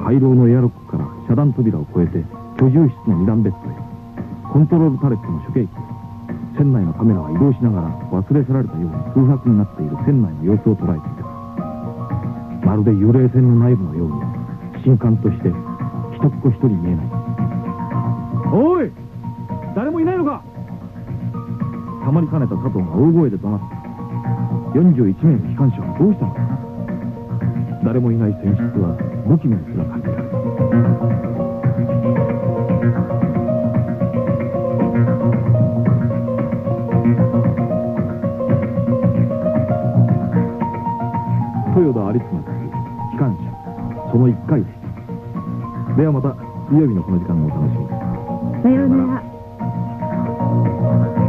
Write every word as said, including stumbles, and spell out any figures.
回廊のエアロックから遮断扉を越えて居住室の二段ベッドへ。コントロールタレットの処刑器。船内のカメラは移動しながら忘れ去られたように空白になっている船内の様子を捉えていた。まるで幽霊船の内部のように新艦として一っ子一人見えない。おい、誰もいないのか。たまりかねた佐藤が大声で怒鳴った。よんじゅういちめいの機関士はどうしたのか。誰もいない船室は無気味にすら感じられる。豊田有妻という機関車、そのいっかいでした。ではまた水曜日のこの時間をお楽しみに。 さようなら。